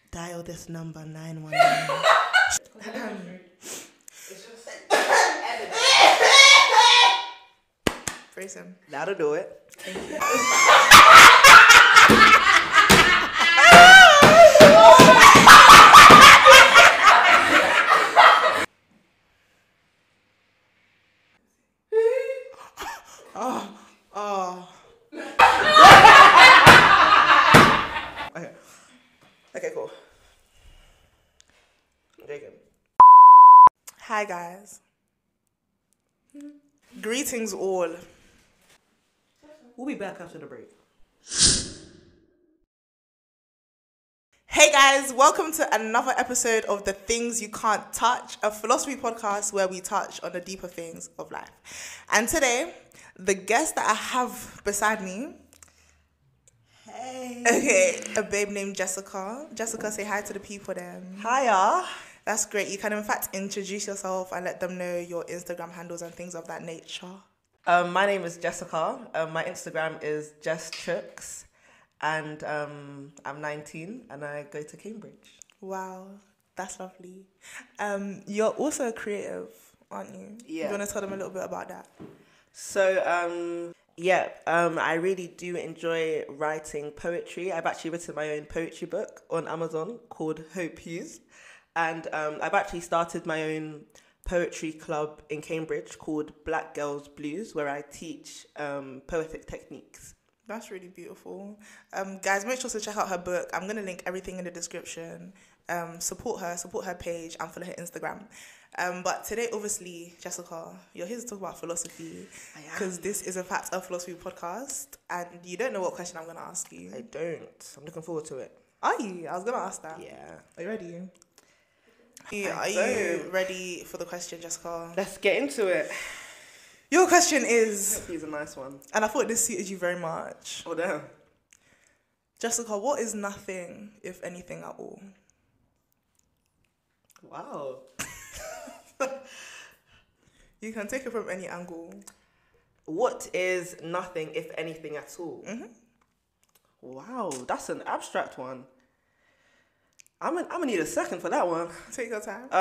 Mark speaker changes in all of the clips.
Speaker 1: Dial this number 911.
Speaker 2: It's just
Speaker 1: Praise him.
Speaker 2: that'll do it.
Speaker 1: Thank you.
Speaker 2: Okay, cool. Jacob.
Speaker 1: Hi guys. Greetings all.
Speaker 2: We'll be back after the break.
Speaker 1: Hey guys, welcome to another episode of The Things You Can't Touch, a philosophy podcast where we touch on the deeper things of life. And today, the guest that I have beside me, a babe named Jessica. Jessica, say hi to the people then.
Speaker 2: Hiya.
Speaker 1: That's great. You can in fact introduce yourself and let them know your Instagram handles and things of that nature.
Speaker 2: My name is Jessica. My Instagram is JessChooks. And I'm 19 and I go to Cambridge.
Speaker 1: Wow, that's lovely. You're also a creative, aren't you?
Speaker 2: Yeah.
Speaker 1: You want to tell them a little bit about that?
Speaker 2: So, I really do enjoy writing poetry. I've actually written my own poetry book on Amazon called Hope Hughes. And I've actually started my own poetry club in Cambridge called Black Girls Blues, where I teach poetic techniques.
Speaker 1: That's really beautiful. Guys, make sure to check out her book. I'm going to link everything in the description. Support her page, and follow her Instagram. But today, obviously, Jessica, you're here to talk about philosophy. Because this is, in fact, a philosophy podcast. And you don't know what question I'm going to ask you.
Speaker 2: I don't. I'm looking forward to it.
Speaker 1: Are you? I was going to ask that.
Speaker 2: Yeah.
Speaker 1: Are you ready? Are you ready for the question, Jessica?
Speaker 2: Let's get into it.
Speaker 1: Your question is...
Speaker 2: He's a nice one.
Speaker 1: And I thought this suited you very much.
Speaker 2: Oh, damn.
Speaker 1: Jessica, what is nothing, if anything at all?
Speaker 2: Wow.
Speaker 1: You can take it from any angle.
Speaker 2: What is nothing, if anything at all?
Speaker 1: Mm-hmm.
Speaker 2: Wow, that's an abstract one. I'm gonna need a second for that one.
Speaker 1: Take your time.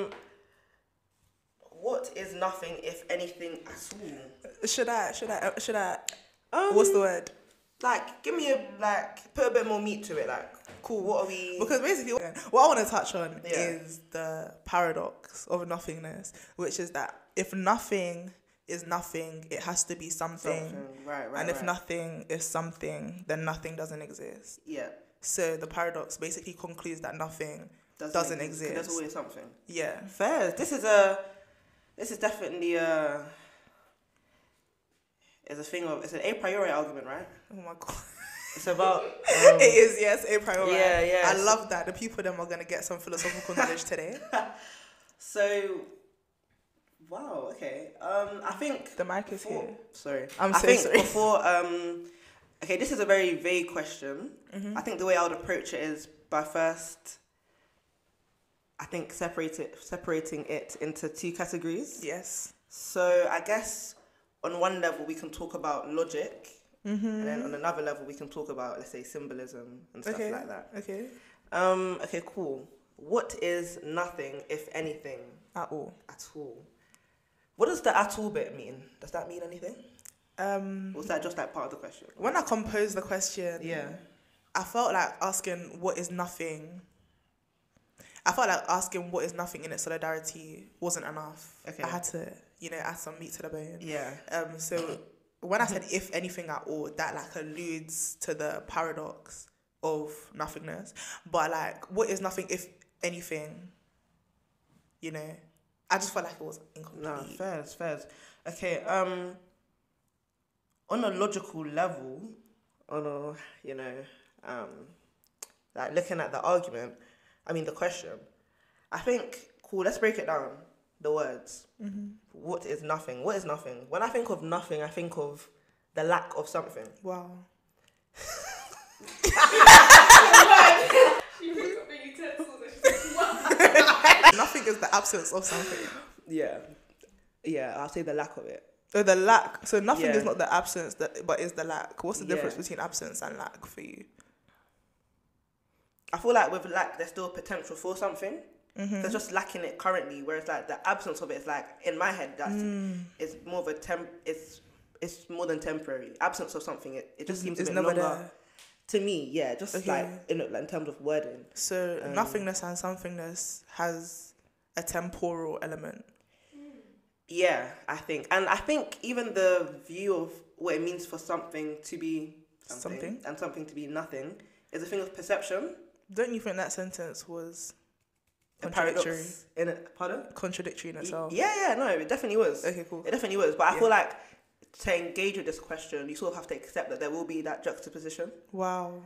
Speaker 2: What is nothing, if anything at all?
Speaker 1: Should I? What's the word?
Speaker 2: Like, give me put a bit more meat to it. Like, cool. What are we?
Speaker 1: Because basically, what I want to touch on
Speaker 2: Yeah.
Speaker 1: is the paradox of nothingness, which is that if nothing is nothing, it has to be something.
Speaker 2: Right.
Speaker 1: And if nothing is something, then nothing doesn't exist.
Speaker 2: Yeah.
Speaker 1: So the paradox basically concludes that nothing doesn't exist.
Speaker 2: There's always something.
Speaker 1: Yeah.
Speaker 2: Fair. This is definitely it's an a priori argument, right?
Speaker 1: Oh my god.
Speaker 2: It's about
Speaker 1: it is, yes, a priori.
Speaker 2: Yeah.
Speaker 1: I love that. The people them are gonna get some philosophical knowledge today.
Speaker 2: So, wow. Okay. I think
Speaker 1: The mic is here.
Speaker 2: Sorry.
Speaker 1: I'm
Speaker 2: I
Speaker 1: so
Speaker 2: think
Speaker 1: sorry.
Speaker 2: Before okay, this is a very vague question.
Speaker 1: Mm-hmm.
Speaker 2: I think the way I would approach it is by first, I think separating it into two categories.
Speaker 1: Yes.
Speaker 2: So I guess on one level we can talk about logic,
Speaker 1: Mm-hmm.
Speaker 2: and then on another level we can talk about, let's say, symbolism and stuff like that.
Speaker 1: Okay.
Speaker 2: Okay, cool. What is nothing, if anything,
Speaker 1: At all.
Speaker 2: at all? What does the at all bit mean? Does that mean anything? Or is that just like part of the question?
Speaker 1: When I composed the question,
Speaker 2: Yeah.
Speaker 1: I felt like asking what is nothing. I felt like asking what is nothing in its solidarity wasn't enough.
Speaker 2: Okay.
Speaker 1: I had to, add some meat to the bone.
Speaker 2: Yeah.
Speaker 1: So when I said if anything at all, that like alludes to the paradox of nothingness. But like, what is nothing if anything? I just felt like it was incomplete.
Speaker 2: No, fairs. Okay, on a logical level, like looking at the argument, the question, I think, cool, let's break it down. The words.
Speaker 1: Mm-hmm.
Speaker 2: What is nothing? What is nothing? When I think of nothing, I think of the lack of something.
Speaker 1: Wow. Nothing is the absence of something.
Speaker 2: Yeah, I'll say the lack of it.
Speaker 1: So the lack. So nothing
Speaker 2: Yeah.
Speaker 1: is not the absence, but is the lack. What's the difference
Speaker 2: Yeah.
Speaker 1: between absence and lack for you?
Speaker 2: I feel like with lack, there's still potential for something. There's just lacking it currently, whereas like the absence of it is like, in my head, that's it's more of a it's more than temporary. Absence of something, it just seems a bit longer. There. To me, yeah, just like in terms of wording.
Speaker 1: So nothingness and somethingness has a temporal element.
Speaker 2: Yeah, I think even the view of what it means for something to be something and something to be nothing is a thing of perception.
Speaker 1: Don't you think that sentence was
Speaker 2: a paradox in it? Pardon?
Speaker 1: Contradictory in itself.
Speaker 2: Yeah, no, it definitely was.
Speaker 1: Okay, cool.
Speaker 2: It definitely was, but I feel like to engage with this question, you sort of have to accept that there will be that juxtaposition.
Speaker 1: Wow.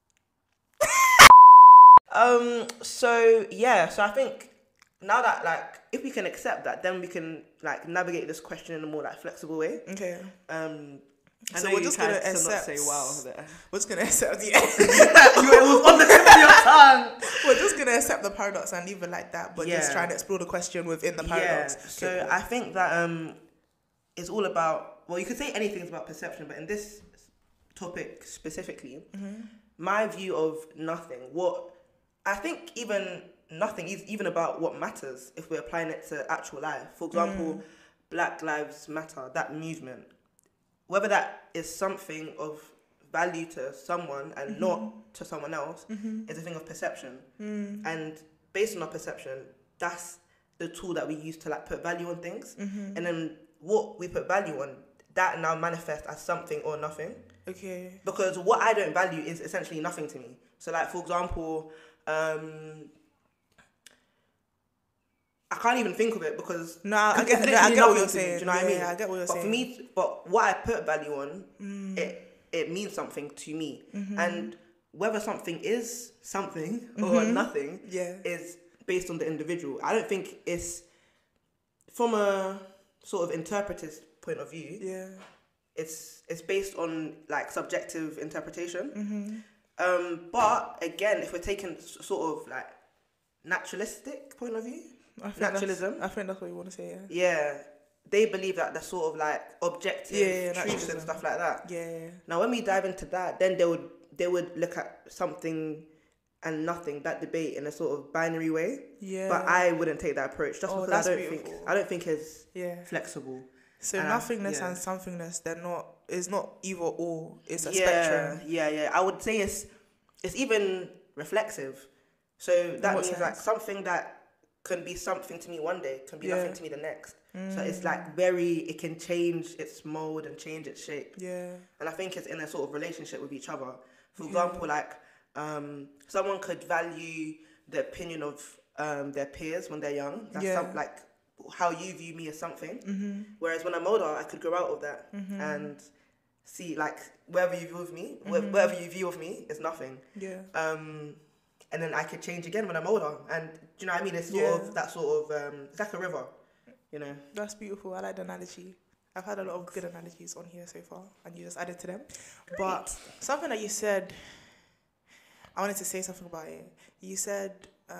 Speaker 2: So I think now that like if we can accept that, then we can like navigate this question in a more like flexible way.
Speaker 1: Okay.
Speaker 2: So we're just gonna accept. Say wow.
Speaker 1: We're just gonna accept. Yeah.
Speaker 2: It was on the tip of your tongue.
Speaker 1: We're just gonna accept the paradox and leave it like that, but just try and explore the question within the paradox.
Speaker 2: Yeah. So I think that it's all about. Well, you could say anything's about perception, but in this topic specifically, my view of nothing. What I think even nothing is even about what matters if we're applying it to actual life. For example, Black Lives Matter, that movement. Whether that is something of value to someone and not to someone else is a thing of perception. And based on our perception, that's the tool that we use to like put value on things. And then what we put value on, that now manifests as something or nothing.
Speaker 1: Okay.
Speaker 2: Because what I don't value is essentially nothing to me. So like, for example, I can't even think of it because
Speaker 1: I get what you're saying.
Speaker 2: Do you know what I mean?
Speaker 1: Yeah, I get what you're saying.
Speaker 2: For me, but what I put value on, it means something to me. And whether something is something or nothing is based on the individual. I don't think it's from a sort of interpreter's point of view. Yeah, it's based on like subjective interpretation. But again, if we're taking sort of like naturalistic point of view. Naturalism.
Speaker 1: I think that's what you want to say,
Speaker 2: yeah. They believe that they're sort of like objective truths and stuff like that.
Speaker 1: Yeah.
Speaker 2: Now, when we dive into that, then they would look at something and nothing, that debate in a sort of binary way. Yeah. But I wouldn't take that approach just because I don't think it's flexible.
Speaker 1: So nothingness and somethingness, it's not either or. It's a spectrum.
Speaker 2: Yeah. I would say it's even reflexive. So that means like something that can be something to me one day, can be nothing to me the next. So it's like it can change its mold and change its shape. Yeah. And I think it's in a sort of relationship with each other. For example, like someone could value the opinion of their peers when they're young. That's like how you view me as something. Whereas when I'm older, I could grow out of that and see like wherever you view of me is nothing. Yeah. And then I could change again when I'm older. And do you know what I mean? It's sort of that sort of, it's like a river, you know?
Speaker 1: That's beautiful. I like the analogy. I've had a lot of good analogies on here so far, and you just added to them. Great. But something that you said, I wanted to say something about it. You said,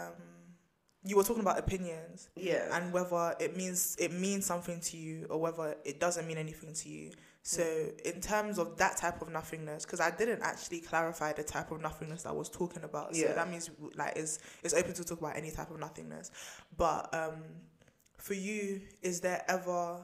Speaker 1: you were talking about opinions. Yeah. And whether it means something to you or whether it doesn't mean anything to you. So in terms of that type of nothingness, because I didn't actually clarify the type of nothingness that I was talking about. So that means like it's open to talk about any type of nothingness. But for you, is there ever...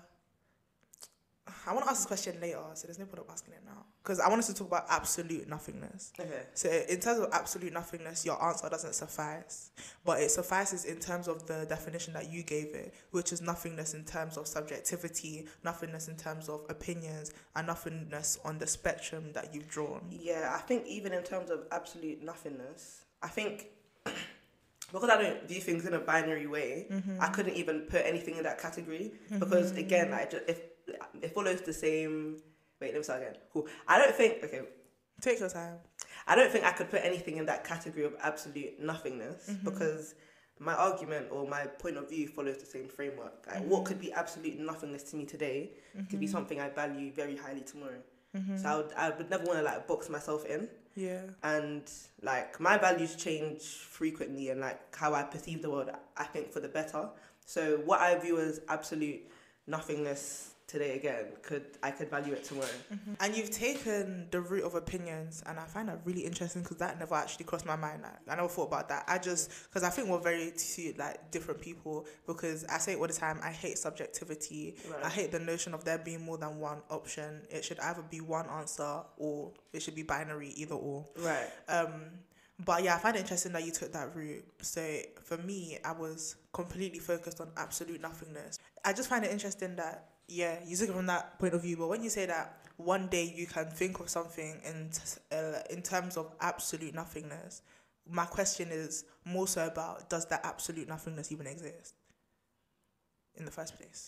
Speaker 1: I want to ask this question later, so there's no point of asking it now. Because I want us to talk about absolute nothingness. Okay. So in terms of absolute nothingness, your answer doesn't suffice. But it suffices in terms of the definition that you gave it, which is nothingness in terms of subjectivity, nothingness in terms of opinions, and nothingness on the spectrum that you've drawn.
Speaker 2: Yeah, I think even in terms of absolute nothingness, I think... because I don't view things in a binary way, I couldn't even put anything in that category. Because again, it follows the same... Wait, let me start again. Cool. I don't think... Okay.
Speaker 1: Take your time.
Speaker 2: I don't think I could put anything in that category of absolute nothingness because my argument or my point of view follows the same framework. Like, what could be absolute nothingness to me today could be something I value very highly tomorrow. So I would never want to like box myself in. Yeah. And like my values change frequently, and like how I perceive the world, I think for the better. So what I view as absolute nothingness today again, I could value it tomorrow.
Speaker 1: And you've taken the route of opinions, and I find that really interesting because that never actually crossed my mind. Like, I never thought about that. Because I think we're very two like different people. Because I say it all the time, I hate subjectivity.
Speaker 2: Right.
Speaker 1: I hate the notion of there being more than one option. It should either be one answer or it should be binary, either or.
Speaker 2: Right.
Speaker 1: But yeah, I find it interesting that you took that route. So for me, I was completely focused on absolute nothingness. I just find it interesting that, yeah, you took it from that point of view. But when you say that one day you can think of something in terms of absolute nothingness, my question is more so about, does that absolute nothingness even exist in the first place?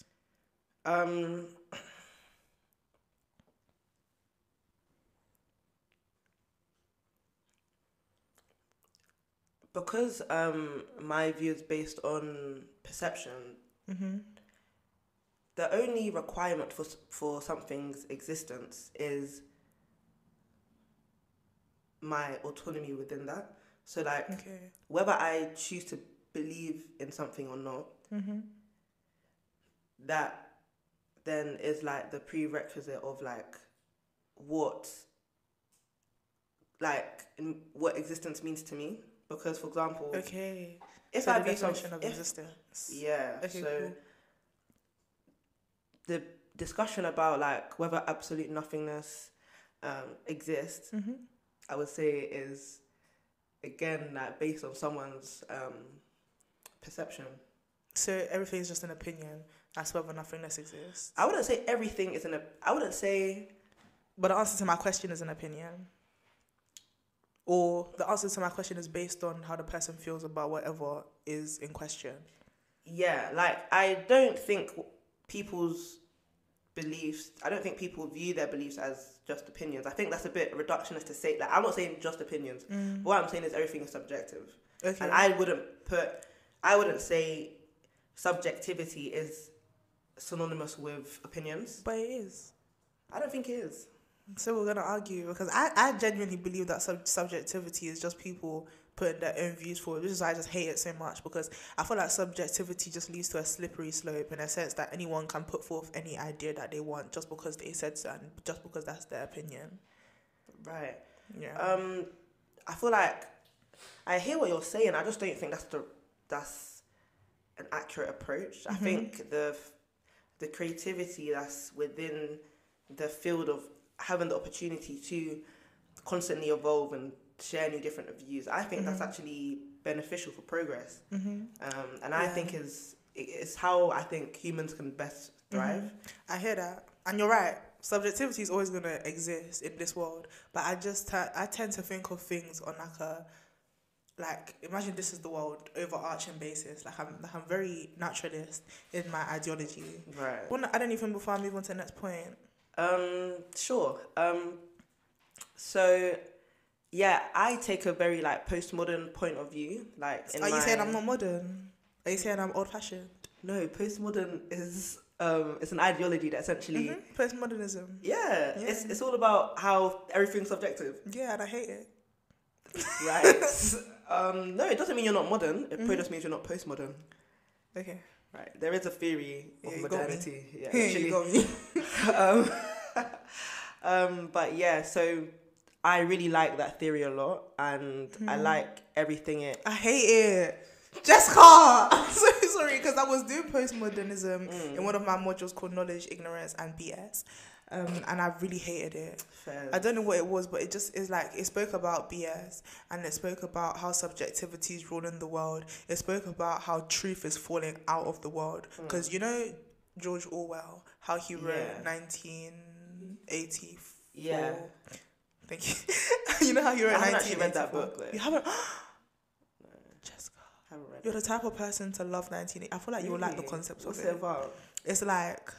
Speaker 2: Because my view is based on perception, the only requirement for something's existence is my autonomy within that. So, like, whether I choose to believe in something or not, that then is, like, the prerequisite of, like, what existence means to me. Because, for example, if
Speaker 1: so
Speaker 2: I
Speaker 1: the
Speaker 2: view
Speaker 1: definition of existence.
Speaker 2: Yeah.
Speaker 1: Okay,
Speaker 2: so
Speaker 1: cool.
Speaker 2: the discussion about, like, whether absolute nothingness exists, I would say is, again, like, based on someone's perception.
Speaker 1: So everything is just an opinion. That's whether nothingness exists.
Speaker 2: I wouldn't say everything is I wouldn't say.
Speaker 1: But the answer to my question is an opinion. Or the answer to my question is based on how the person feels about whatever is in question.
Speaker 2: Yeah, like, I don't think people's beliefs, I don't think people view their beliefs as just opinions. I think that's a bit reductionist to say. Like, I'm not saying just opinions. But what I'm saying is everything is subjective.
Speaker 1: Okay.
Speaker 2: And I wouldn't say subjectivity is synonymous with opinions.
Speaker 1: But it is.
Speaker 2: I don't think it is.
Speaker 1: So we're going to argue, because I genuinely believe that subjectivity is just people putting their own views forward, which is why I just hate it so much, because I feel like subjectivity just leads to a slippery slope in a sense that anyone can put forth any idea that they want just because they said so and just because that's their opinion.
Speaker 2: Right.
Speaker 1: Yeah.
Speaker 2: I feel like I hear what you're saying. I just don't think that's an accurate approach. I think the creativity that's within the field of having the opportunity to constantly evolve and share new different views, I think that's actually beneficial for progress. And I think it's how I think humans can best thrive.
Speaker 1: I hear that. And you're right. Subjectivity is always going to exist in this world. But I tend to think of things on imagine this is the world, overarching basis. I'm very naturalist in my ideology.
Speaker 2: Right.
Speaker 1: Want to add anything before I move on to the next point?
Speaker 2: Sure. So, yeah, I take a very, like, postmodern point of view. Like,
Speaker 1: Are you saying I'm not modern? Are you saying I'm old-fashioned?
Speaker 2: No, postmodern is it's an ideology that essentially
Speaker 1: postmodernism.
Speaker 2: Yeah, it's all about how everything's subjective.
Speaker 1: Yeah, and I hate it.
Speaker 2: Right. No, it doesn't mean you're not modern. It probably just means you're not postmodern.
Speaker 1: Okay.
Speaker 2: Right. There is a theory of modernity. Yeah,
Speaker 1: actually. You
Speaker 2: got me. But yeah, so I really like that theory a lot, and I like everything
Speaker 1: I hate it. Jessica! I'm so sorry, because I was doing postmodernism in one of my modules called Knowledge, Ignorance, and BS. And I really hated it.
Speaker 2: Fair.
Speaker 1: I don't know what it was, but it just is like, it spoke about BS, and it spoke about how subjectivity is ruling the world. It spoke about how truth is falling out of the world. Because you know George Orwell, how he wrote 1984?
Speaker 2: Yeah.
Speaker 1: Thank you. You know how he wrote 1984?
Speaker 2: I haven't actually read that book, though.
Speaker 1: You haven't?
Speaker 2: Haven't read
Speaker 1: You're the type of person to love 1980. I feel like you would like the concepts
Speaker 2: What's
Speaker 1: of
Speaker 2: it
Speaker 1: it.
Speaker 2: about?
Speaker 1: It's like,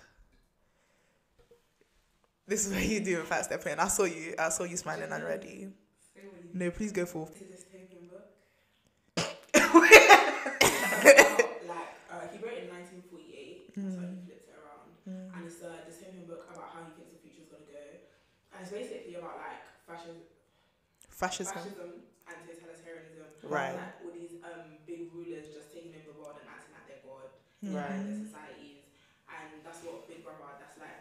Speaker 1: this is what you do in Fat Step In. I saw you smiling and ready. No, please go for.
Speaker 3: He wrote in 1948. That's why he flipped it around, and it's this Hoping book about how he thinks the future is gonna go, and it's basically about like fascism and totalitarianism,
Speaker 2: right?
Speaker 3: Like all these big rulers just taking over the world and acting like they're God,
Speaker 2: right?
Speaker 3: in their societies, and that's what Big Brother. That's like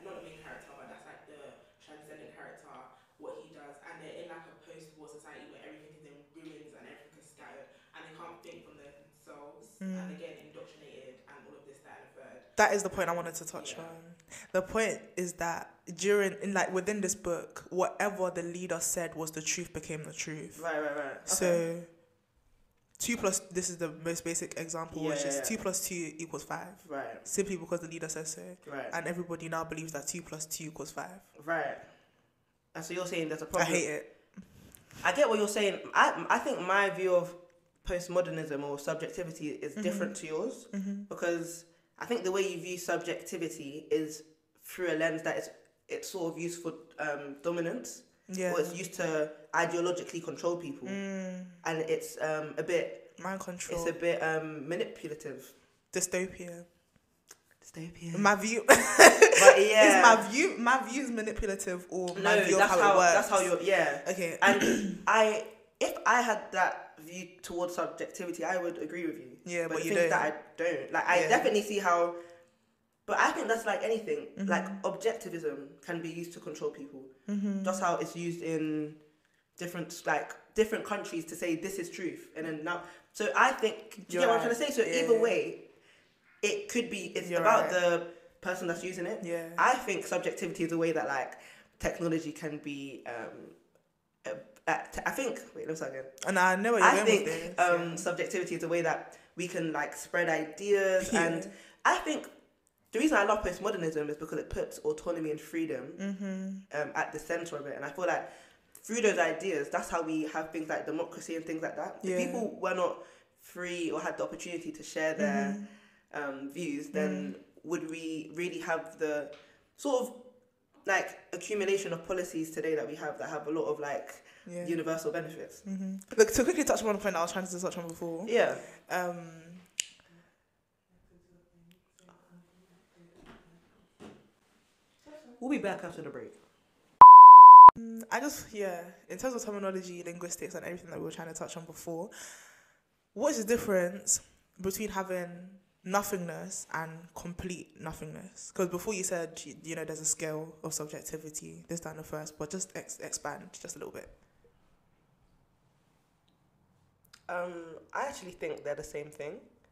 Speaker 1: That is the point I wanted to touch on. The point is that within this book, whatever the leader said was the truth became the truth.
Speaker 2: Right. Okay.
Speaker 1: So 2 plus, this is the most basic example, which is 2 plus 2 equals 5.
Speaker 2: Right.
Speaker 1: Simply because the leader says so.
Speaker 2: Right.
Speaker 1: And everybody now believes that 2 plus 2 equals 5.
Speaker 2: Right. And so you're saying there's a problem.
Speaker 1: I hate it.
Speaker 2: I get what you're saying. I think my view of postmodernism or subjectivity is different to yours, because I think the way you view subjectivity is through a lens that it's sort of used for dominance.
Speaker 1: Yeah.
Speaker 2: Or it's used to ideologically control people. And it's a bit...
Speaker 1: Mind control.
Speaker 2: It's a bit manipulative.
Speaker 1: Dystopia.
Speaker 2: Dystopia.
Speaker 1: My view...
Speaker 2: But yeah.
Speaker 1: Is my view is manipulative or my view of how it works?
Speaker 2: That's how you're... Yeah.
Speaker 1: Okay.
Speaker 2: And if I had that view towards subjectivity, I would agree with you.
Speaker 1: Yeah, but
Speaker 2: the
Speaker 1: you
Speaker 2: thing is
Speaker 1: don't.
Speaker 2: that I don't. Like, I definitely see how... But I think that's like anything. Like, objectivism can be used to control people. Just how it's used in different countries to say this is truth. And then now... So I think... Do you get what I'm trying to say? So either way, it could be... It's about the person that's using it.
Speaker 1: Yeah.
Speaker 2: I think subjectivity is a way that, like, technology can be... I think... Wait, let's start again.
Speaker 1: And I know what you're going with this.
Speaker 2: Subjectivity is a way that we can, like, spread ideas. And I think... The reason I love postmodernism is because it puts autonomy and freedom at the centre of it. And I feel like through those ideas, that's how we have things like democracy and things like that. If people were not free or had the opportunity to share their views, then would we really have the sort of like accumulation of policies today that we have that have a lot of like universal benefits?
Speaker 1: Look, to quickly touch on one point I was trying to touch on before.
Speaker 2: Yeah. We'll be back after the break.
Speaker 1: In terms of terminology, linguistics, and everything that we were trying to touch on before, what is the difference between having nothingness and complete nothingness? Because before you said, there's a scale of subjectivity, this time the first, but just expand just a little bit.
Speaker 2: I actually think they're the same thing.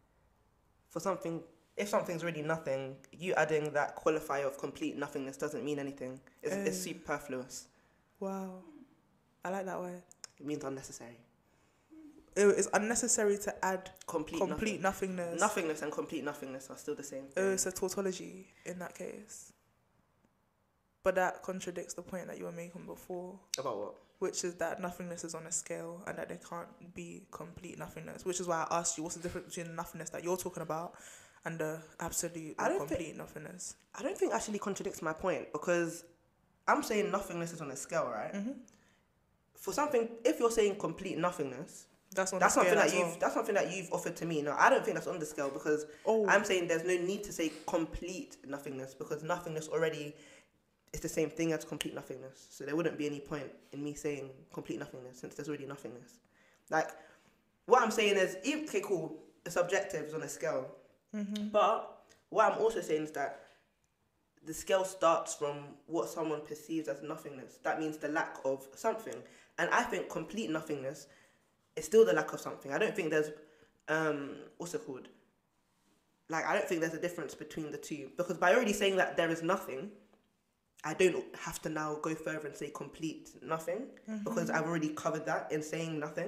Speaker 2: If something's really nothing, you adding that qualifier of complete nothingness doesn't mean anything. It's superfluous.
Speaker 1: Wow. I like that word.
Speaker 2: It means unnecessary.
Speaker 1: It's unnecessary to add
Speaker 2: complete
Speaker 1: nothingness.
Speaker 2: Nothingness and complete nothingness are still the same thing.
Speaker 1: Oh, it's a tautology in that case. But that contradicts the point that you were making before.
Speaker 2: About what?
Speaker 1: Which is that nothingness is on a scale and that there can't be complete nothingness. Which is why I asked you, what's the difference between the nothingness that you're talking about and the absolute complete nothingness?
Speaker 2: I don't think actually contradicts my point, because I'm saying nothingness is on a scale, right? For something, if you're saying complete nothingness, that's something that you've offered to me. No, I don't think that's on the scale, because I'm saying there's no need to say complete nothingness, because nothingness already is the same thing as complete nothingness. So there wouldn't be any point in me saying complete nothingness, since there's already nothingness. Like, what I'm saying is, okay, cool, it's objective, it's on a scale. But what I'm also saying is that the scale starts from what someone perceives as nothingness. That means the lack of something. And I think complete nothingness is still the lack of something. I don't think there's, what's it called? Like, I don't think there's a difference between the two. Because by already saying that there is nothing, I don't have to now go further and say complete nothing. Because I've already covered that in saying nothing.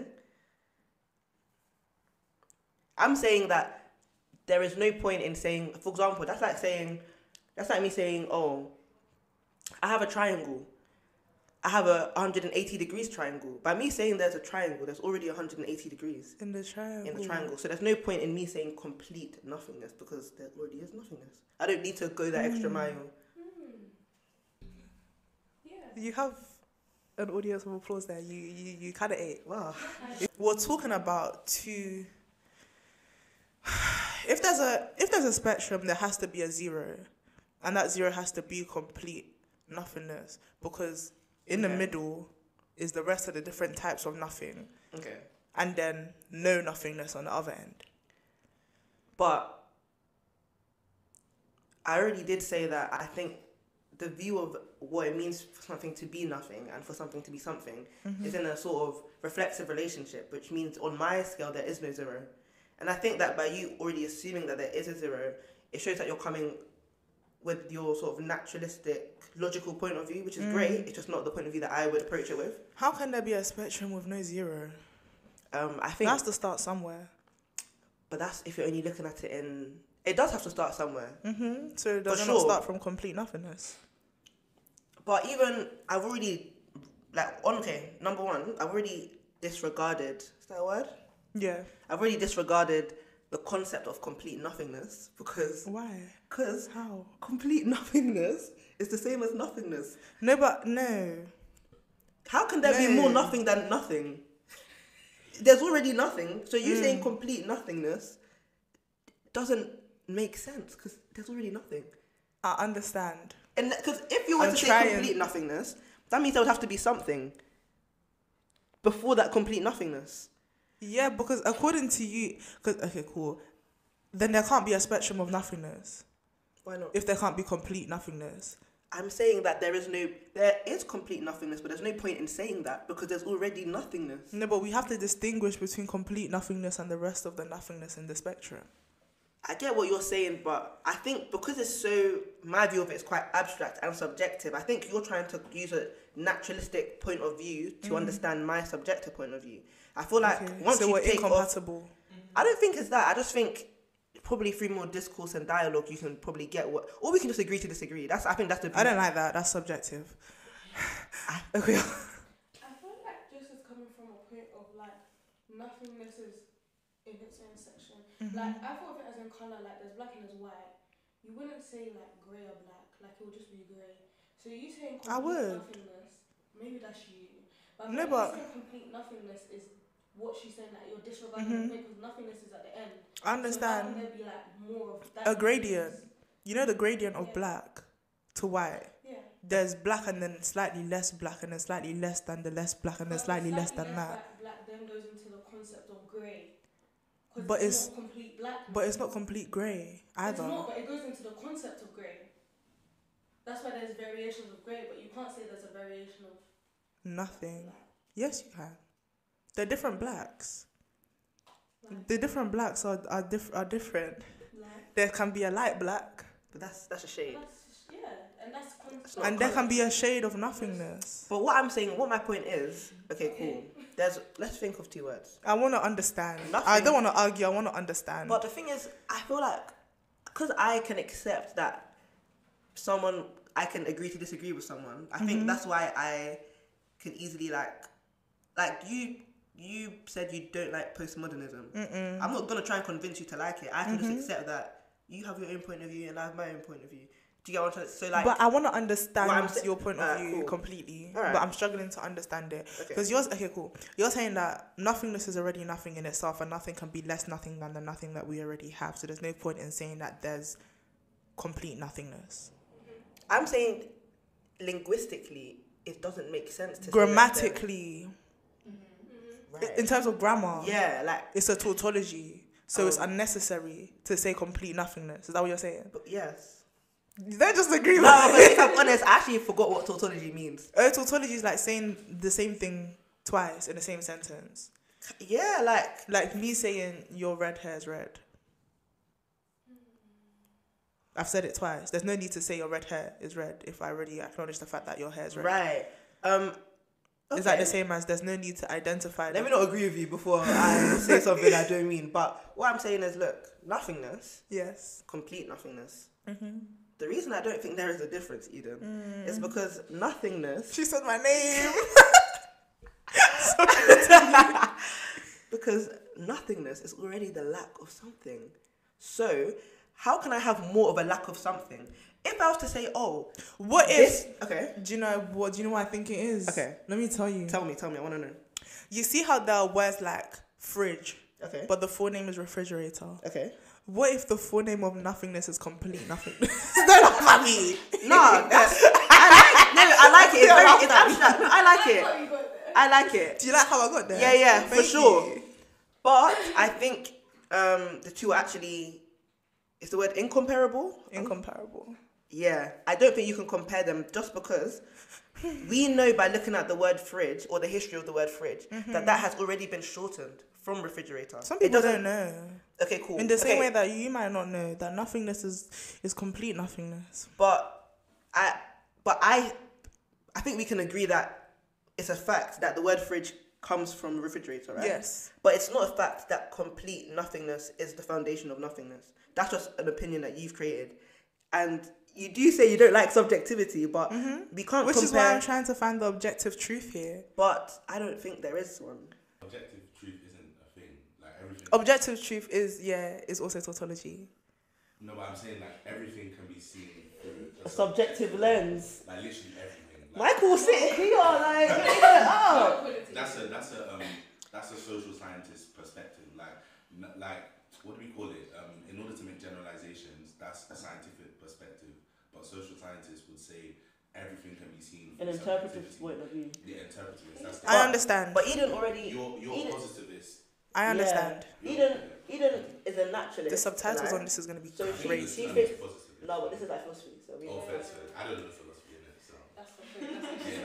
Speaker 2: I'm saying that there is no point in saying, for example, that's like me saying, oh, I have a triangle. I have a 180 degrees triangle. By me saying there's a triangle, there's already 180 degrees.
Speaker 1: In the triangle.
Speaker 2: So there's no point in me saying complete nothingness, because there already is nothingness. I don't need to go that extra mile.
Speaker 1: Yeah. You have an audience of applause there. You kind of ate.
Speaker 2: Wow.
Speaker 1: We're talking about two... If there's a spectrum, there has to be a zero, and that zero has to be complete nothingness, because in the middle is the rest of the different types of nothing.
Speaker 2: Okay.
Speaker 1: And then no nothingness on the other end.
Speaker 2: But I already did say that I think the view of what it means for something to be nothing and for something to be something is in a sort of reflexive relationship, which means on my scale there is no zero. And I think that by you already assuming that there is a zero, it shows that you're coming with your sort of naturalistic, logical point of view, which is great. It's just not the point of view that I would approach it with.
Speaker 1: How can there be a spectrum with no zero?
Speaker 2: I
Speaker 1: It
Speaker 2: think,
Speaker 1: has to start somewhere.
Speaker 2: but that's if you're only looking at it in. It does have to start somewhere.
Speaker 1: So does it
Speaker 2: sure.
Speaker 1: not start from complete nothingness?
Speaker 2: But even I've already, number one, I've already disregarded. Is that a word?
Speaker 1: Yeah.
Speaker 2: I've already disregarded the concept of complete nothingness because
Speaker 1: Why? How?
Speaker 2: complete nothingness is the same as nothingness.
Speaker 1: No, but no.
Speaker 2: How can there be more nothing than nothing? There's already nothing. So you saying complete nothingness doesn't make sense because there's already nothing.
Speaker 1: I understand.
Speaker 2: And because if you were to say complete nothingness, that means there would have to be something before that complete nothingness.
Speaker 1: Yeah, because according to you, okay, cool. Then there can't be a spectrum of nothingness.
Speaker 2: Why not?
Speaker 1: If there can't be complete nothingness.
Speaker 2: I'm saying that there is complete nothingness, but there's no point in saying that because there's already nothingness.
Speaker 1: No, but we have to distinguish between complete nothingness and the rest of the nothingness in the spectrum.
Speaker 2: I get what you're saying, but I think because it's so, my view of it is quite abstract and subjective. I think you're trying to use a naturalistic point of view to understand my subjective point of view. I feel like once
Speaker 1: so
Speaker 2: you
Speaker 1: we're
Speaker 2: take
Speaker 1: incompatible.
Speaker 2: I don't think it's that. I just think probably through more discourse and dialogue, you can probably get what, or we can just agree to disagree. I think that's the.
Speaker 1: I don't like that. That's subjective. Okay.
Speaker 3: I feel like this is coming from a point of like nothingness is in its own section. Like I thought of it as in colour, like there's black and there's white. You wouldn't say like grey or black, like it would just be grey. So you saying complete
Speaker 1: I would.
Speaker 3: nothingness, maybe that's you. But
Speaker 1: No,
Speaker 3: you
Speaker 1: but
Speaker 3: saying complete nothingness is what she's saying, like you're disregarding the because nothingness is at the end.
Speaker 1: I understand.
Speaker 3: So how can there be like more of that?
Speaker 1: A gradient. You know the gradient of black to white?
Speaker 3: Yeah.
Speaker 1: There's black and then slightly less black and then slightly less than the less black and then slightly less than that.
Speaker 3: Black then goes into the concept of grey.
Speaker 1: But it's
Speaker 3: not complete black.
Speaker 1: But it's not complete grey either.
Speaker 3: It's not, but it goes into the concept of grey. That's why there's variations of grey, but you can't say there's a variation of
Speaker 1: Nothing.
Speaker 3: black.
Speaker 1: Yes, you can. They're different blacks. The different blacks are different.
Speaker 3: Like,
Speaker 1: There can be a light black.
Speaker 2: But that's a shade.
Speaker 3: and that's concept.
Speaker 1: And there can be a shade of nothingness.
Speaker 2: But what I'm saying, what my point is, okay, cool. Let's think of two words.
Speaker 1: I want to understand.
Speaker 2: Nothing.
Speaker 1: I don't want to argue. I want to understand.
Speaker 2: But the thing is, I feel like because I can accept that I can agree to disagree with someone. I think that's why I can easily like you said you don't like postmodernism. I'm not gonna try and convince you to like it. I can just accept that you have your own point of view and I have my own point of view. Do you get what I'm trying to say? So like,
Speaker 1: but I want to understand your point of
Speaker 2: Alright,
Speaker 1: view
Speaker 2: cool.
Speaker 1: completely.
Speaker 2: Alright.
Speaker 1: But I'm struggling to understand it. Because cool. You're saying that nothingness is already nothing in itself and nothing can be less nothing than the nothing that we already have. So there's no point in saying that there's complete nothingness.
Speaker 2: I'm saying linguistically, it doesn't make sense to
Speaker 1: Grammatically,
Speaker 2: say that there-
Speaker 1: in terms of grammar,
Speaker 2: yeah, like
Speaker 1: it's a tautology. So it's unnecessary to say complete nothingness. Is that what you're saying?
Speaker 2: but yes.
Speaker 1: You don't just agree with
Speaker 2: No,
Speaker 1: me.
Speaker 2: but if I'm honest, I actually forgot what tautology means.
Speaker 1: Tautology is like saying the same thing twice in the same sentence.
Speaker 2: Yeah,
Speaker 1: Like me saying your red hair is red. I've said it twice. There's no need to say your red hair is red if I already acknowledge the fact that your hair is red.
Speaker 2: right.
Speaker 1: It's like the same as there's no need to identify.
Speaker 2: Let me not agree with you before I say something I don't mean. But what I'm saying is, look, nothingness,
Speaker 1: Yes.
Speaker 2: complete nothingness. The reason I don't think there is a difference, Eden, is because nothingness.
Speaker 1: She said my name.
Speaker 2: Because nothingness is already the lack of something. So how can I have more of a lack of something? If I was to say, oh,
Speaker 1: What if?
Speaker 2: okay,
Speaker 1: Do you know what I think it is?
Speaker 2: Okay.
Speaker 1: Let me tell you.
Speaker 2: tell me, I want to know.
Speaker 1: You see how there are words like fridge,
Speaker 2: Okay,
Speaker 1: but the full name is refrigerator.
Speaker 2: okay.
Speaker 1: What if the full name of nothingness is complete nothingness? Don't laugh at me.
Speaker 2: No, I like it. It's abstract. No, I like it. I like it.
Speaker 1: Do you like how I got there?
Speaker 2: Yeah, for
Speaker 1: Thank
Speaker 2: sure.
Speaker 1: you.
Speaker 2: But I think the two are actually, is the word incomparable?
Speaker 1: Incomparable.
Speaker 2: Yeah, I don't think you can compare them just because we know by looking at the word fridge or the history of the word fridge that has already been shortened from refrigerator.
Speaker 1: Some
Speaker 2: It
Speaker 1: people
Speaker 2: doesn't-
Speaker 1: don't know.
Speaker 2: Okay, cool.
Speaker 1: In the same
Speaker 2: Okay,
Speaker 1: way that you might not know that nothingness is complete nothingness.
Speaker 2: But I think we can agree that it's a fact that the word fridge comes from refrigerator, right?
Speaker 1: Yes.
Speaker 2: But it's not a fact that complete nothingness is the foundation of nothingness. That's just an opinion that you've created. And you do say you don't like subjectivity, but we can't
Speaker 1: Which
Speaker 2: compare.
Speaker 1: is why I'm trying to find the objective truth here.
Speaker 2: But I don't think there is one.
Speaker 4: Objective truth isn't a thing. Like everything.
Speaker 1: Objective truth is also tautology.
Speaker 4: No, but I'm saying like everything can be seen through
Speaker 2: A subjective lens.
Speaker 4: Like literally everything.
Speaker 2: Michael, sit here, like, oh.
Speaker 4: That's a social scientist perspective. Like what do we call it? In order to make generalizations, that's a scientific perspective. But social scientists would say everything can be seen
Speaker 2: An
Speaker 4: through
Speaker 2: interpretive
Speaker 4: subjectivity.
Speaker 2: point of view.
Speaker 4: Yeah, interpretivist. That's
Speaker 1: I understand.
Speaker 2: But Eden already.
Speaker 4: You're
Speaker 2: Eden,
Speaker 4: positivist.
Speaker 1: I understand.
Speaker 2: Yeah. Eden is a naturalist.
Speaker 1: The subtitles
Speaker 2: right?
Speaker 1: on this is going to be
Speaker 2: So
Speaker 1: crazy.
Speaker 2: she fits. No, but this is like philosophy. So we.
Speaker 4: Oh, fair. I don't know philosophy in it, so.
Speaker 3: That's the thing.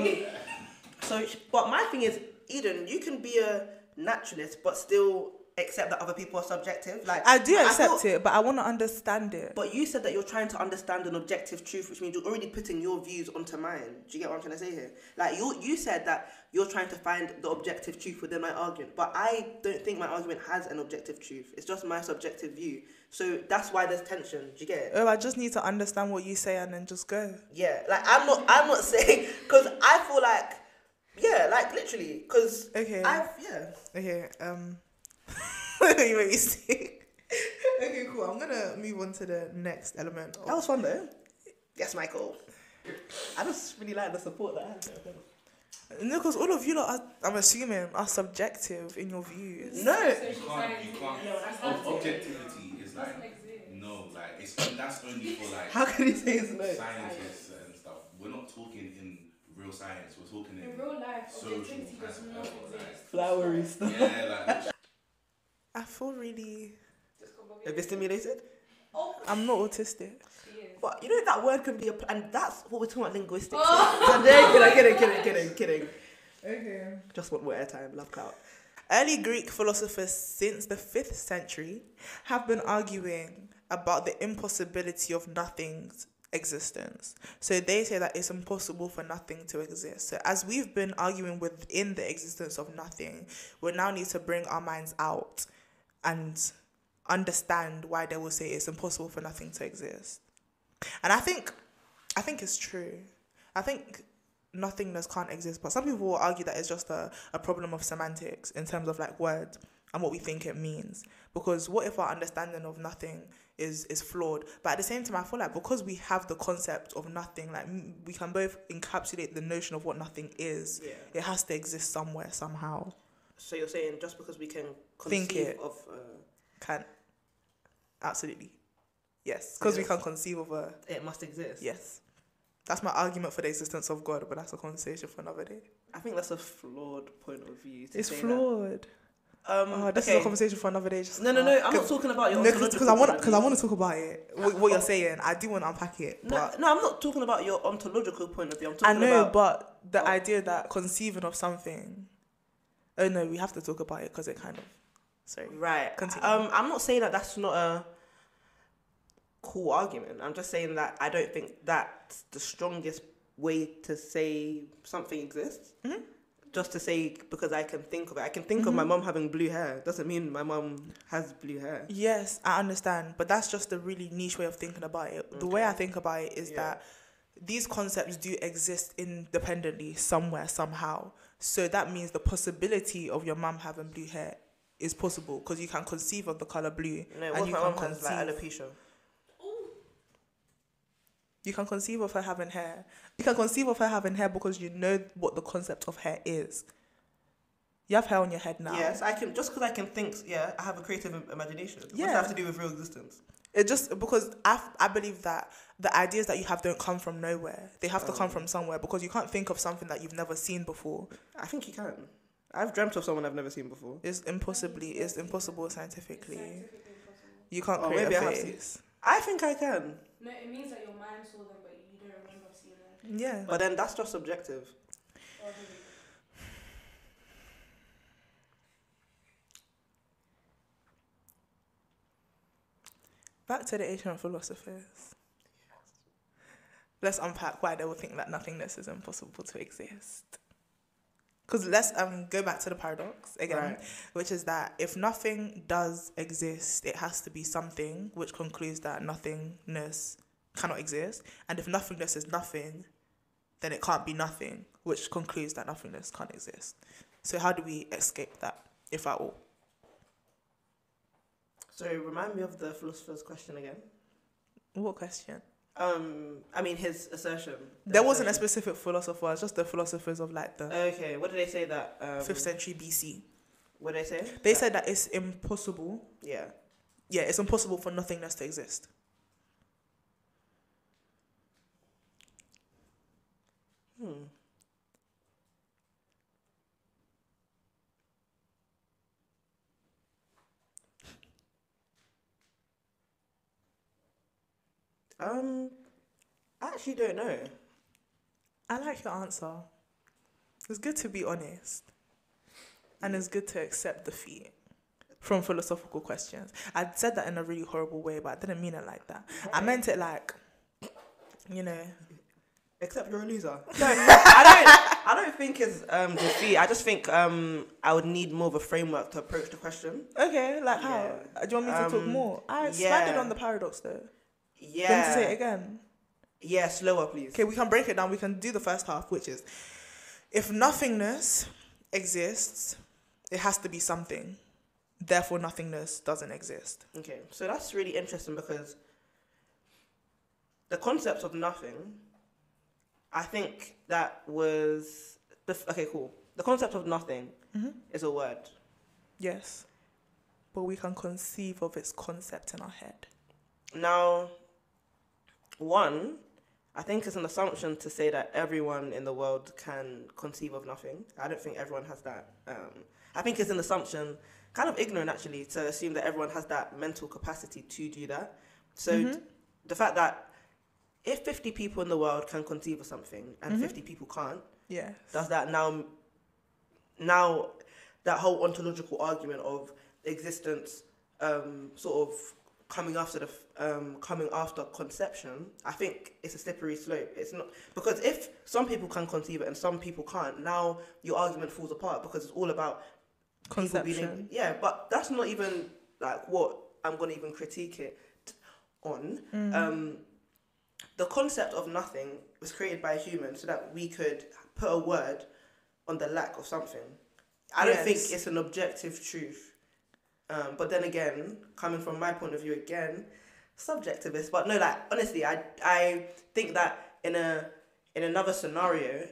Speaker 2: But my thing is, Eden, you can be a naturalist, but still accept that other people are subjective. Like
Speaker 1: I do accept
Speaker 2: thought,
Speaker 1: it, but I want to understand it.
Speaker 2: But you said that you're trying to understand an objective truth, which means you're already putting your views onto mine. Do you get what I'm trying to say here? Like you said that you're trying to find the objective truth within my argument, but I don't think my argument has an objective truth. It's just my subjective view. So that's why there's tension. Do you get it?
Speaker 1: Oh, I just need to understand what you say and then just go.
Speaker 2: Yeah, like I'm not saying, because I feel like, yeah, like literally, because
Speaker 1: Okay. Okay. You make me sick. Okay, cool. I'm gonna move on to the next element.
Speaker 2: That was fun though. Yes, Michael. I just really like the support that I have.
Speaker 1: No, because all of you lot, I'm assuming, are subjective in your views.
Speaker 2: No.
Speaker 4: You can't. Objectivity is like no, like that's only for like.
Speaker 2: How can you say it's no?
Speaker 4: Scientists and stuff. We're not talking in real science. We're talking in
Speaker 3: real life,
Speaker 4: social
Speaker 3: objectivity does not exist.
Speaker 2: Flowery stuff.
Speaker 4: Yeah, like.
Speaker 1: I feel really.
Speaker 2: Have you stimulated?
Speaker 1: I'm not autistic.
Speaker 2: But you know that word can be and that's what we're talking about linguistics. I'm kidding.
Speaker 1: Okay.
Speaker 2: Just want more airtime, love clout.
Speaker 1: Early Greek philosophers since the 5th century have been arguing about the impossibility of nothing's existence. So they say that it's impossible for nothing to exist. So as we've been arguing within the existence of nothing, we now need to bring our minds out and understand why they will say it's impossible for nothing to exist. And I think it's true. I think nothingness can't exist, but some people will argue that it's just a problem of semantics in terms of like words and what we think it means. Because what if our understanding of nothing is flawed? But at the same time, I feel like because we have the concept of nothing, like we can both encapsulate the notion of what nothing is.
Speaker 2: Yeah.
Speaker 1: It has to exist somewhere, somehow.
Speaker 2: So you're saying just because we can
Speaker 1: Think
Speaker 2: conceive
Speaker 1: it.
Speaker 2: of
Speaker 1: Can. Absolutely. Yes. Because we can conceive of a...
Speaker 2: it must exist.
Speaker 1: Yes. That's my argument for the existence of God, but that's a conversation for another day.
Speaker 2: I think that's a flawed point of view.
Speaker 1: It's flawed.
Speaker 2: That.
Speaker 1: This is a conversation for another day. Just
Speaker 2: No. I'm not talking about your.
Speaker 1: No, because I want to talk about it. What you're saying, I do want to unpack it.
Speaker 2: No, I'm not talking about your ontological point of view. I'm
Speaker 1: I
Speaker 2: talking
Speaker 1: know,
Speaker 2: about.
Speaker 1: but the idea that conceiving of something. Oh no, we have to talk about it because it kind of. Sorry.
Speaker 2: Right.
Speaker 1: Continue.
Speaker 2: I'm not saying that that's not a cool argument. I'm just saying that I don't think that's the strongest way to say something exists.
Speaker 1: Mm-hmm.
Speaker 2: Just to say because I can think of it. I can think of my mum having blue hair. Doesn't mean my mum has blue hair.
Speaker 1: Yes, I understand, but that's just a really niche way of thinking about it. The way I think about it is that these concepts do exist independently somewhere, somehow. So that means the possibility of your mum having blue hair is possible because you can conceive of the color blue.
Speaker 2: No,
Speaker 1: and
Speaker 2: what
Speaker 1: you
Speaker 2: my
Speaker 1: can
Speaker 2: mum has like alopecia.
Speaker 1: You can conceive of her having hair. You can conceive of her having hair because you know what the concept of hair is. You have hair on your head now.
Speaker 2: Yes, I can. Just because I can think, I have a creative imagination. What does that have to do with real existence?
Speaker 1: It just because I believe that the ideas that you have don't come from nowhere. They have to come from somewhere because you can't think of something that you've never seen before.
Speaker 2: I think you can. I've dreamt of someone I've never seen before.
Speaker 1: It's impossible scientifically. You can't
Speaker 2: Oh,
Speaker 1: create
Speaker 2: maybe
Speaker 1: a
Speaker 2: I have
Speaker 1: face.
Speaker 2: I think I can.
Speaker 3: No, it means that your mind saw them, but you don't remember seeing them.
Speaker 1: Yeah.
Speaker 2: But then that's just subjective.
Speaker 1: Back to the ancient philosophers. Let's unpack why they would think that nothingness is impossible to exist. Because let's go back to the paradox again,
Speaker 2: Right.
Speaker 1: which is that if nothing does exist, it has to be something, which concludes that nothingness cannot exist. And if nothingness is nothing, then it can't be nothing, which concludes that nothingness can't exist. So how do we escape that, if at all?
Speaker 2: So remind me of the philosopher's question again.
Speaker 1: What question?
Speaker 2: I mean his assertion.
Speaker 1: There wasn't a specific philosopher, it's just the philosophers of like the
Speaker 2: Okay, what did they say that?
Speaker 1: 5th century BC.
Speaker 2: What did they say?
Speaker 1: They said that it's impossible.
Speaker 2: Yeah.
Speaker 1: Yeah, it's impossible for nothingness to exist.
Speaker 2: I actually don't know.
Speaker 1: I like your answer. It's good to be honest. And it's good to accept defeat from philosophical questions. I said that in a really horrible way, but I didn't mean it like that. I meant it like, you know.
Speaker 2: Except you're a loser. No, I don't think it's defeat. I just think I would need more of a framework to approach the question.
Speaker 1: Okay, like how?
Speaker 2: Yeah.
Speaker 1: Do you want me to talk more? I expanded on the paradox though.
Speaker 2: Yeah.
Speaker 1: Then to say it again.
Speaker 2: Yeah, slower, please.
Speaker 1: Okay, we can break it down. We can do the first half, which is if nothingness exists, it has to be something. Therefore, nothingness doesn't exist.
Speaker 2: Okay, so that's really interesting because the concept of nothing, I think that was... Okay, cool. The concept of nothing is a word.
Speaker 1: Yes. But we can conceive of its concept in our head.
Speaker 2: Now, one, I think it's an assumption to say that everyone in the world can conceive of nothing. I don't think everyone has that. I think it's an assumption, kind of ignorant actually, to assume that everyone has that mental capacity to do that. So the fact that if 50 people in the world can conceive of something and 50 people can't,
Speaker 1: Yes.
Speaker 2: does that now that whole ontological argument of existence sort of coming after conception, I think it's a slippery slope. It's not, because if some people can conceive it and some people can't, now your argument falls apart because it's all about
Speaker 1: Conception.
Speaker 2: but that's not even like what I'm going to even critique it on. The concept of nothing was created by a human so that we could put a word on the lack of something. I don't think it's an objective truth. But then again, coming from my point of view again, subjectivist. But no, like honestly, I think that in another scenario,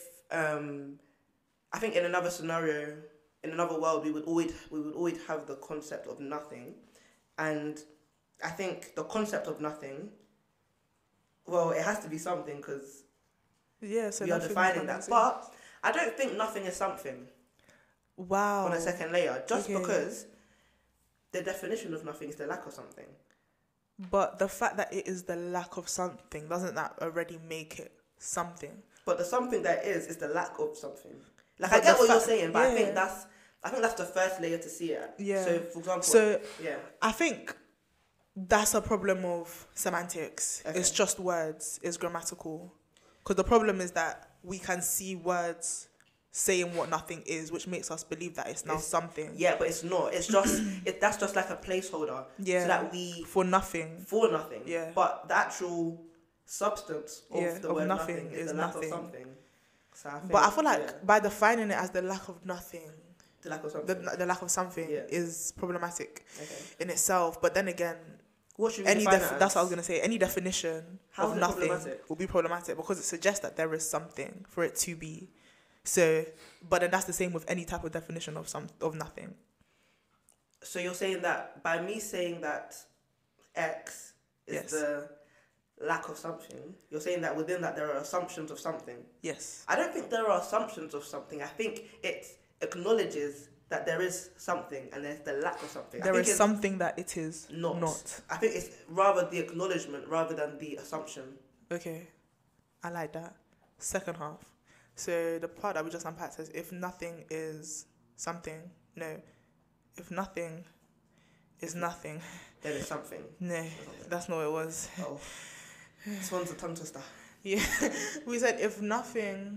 Speaker 2: in another world, we would always have the concept of nothing, and I think the concept of nothing, well, it has to be something because we are defining that. But I don't think nothing is something.
Speaker 1: Wow.
Speaker 2: On a second layer, just because the definition of nothing is the lack of something.
Speaker 1: But the fact that it is the lack of something, doesn't that already make it something?
Speaker 2: But the something that is the lack of something. Like, I get what you're saying, but I think that's the first layer to see it.
Speaker 1: Yeah.
Speaker 2: So, for example,
Speaker 1: I think that's a problem of semantics.
Speaker 2: Okay.
Speaker 1: It's just words. It's grammatical. Because the problem is that we can see words saying what nothing is, which makes us believe that it's now something.
Speaker 2: Yeah, but it's not. It's just that's just like a placeholder.
Speaker 1: Yeah.
Speaker 2: So that we
Speaker 1: for nothing.
Speaker 2: Yeah. But the actual substance of the word nothing is the lack of something. So I feel
Speaker 1: like by defining it as the lack of nothing,
Speaker 2: the lack of something,
Speaker 1: the lack of something is problematic in itself. But then again,
Speaker 2: what should we define it as?
Speaker 1: That's what I was gonna say. Any definition of nothing will be problematic because it suggests that there is something for it to be. So, but then that's the same with any type of definition of nothing.
Speaker 2: So you're saying that by me saying that X is the lack of something, you're saying that within that there are assumptions of something.
Speaker 1: Yes.
Speaker 2: I don't think there are assumptions of something. I think it acknowledges that there is something and there's the lack of something.
Speaker 1: There is something that it is not.
Speaker 2: I think it's rather the acknowledgement rather than the assumption.
Speaker 1: Okay. I like that. Second half. So the part that we just unpacked says if nothing is something, if nothing It's nothing.
Speaker 2: Then it's something.
Speaker 1: No, that's not what it was.
Speaker 2: Oh. This one's a tongue twister.
Speaker 1: Yeah. We said if nothing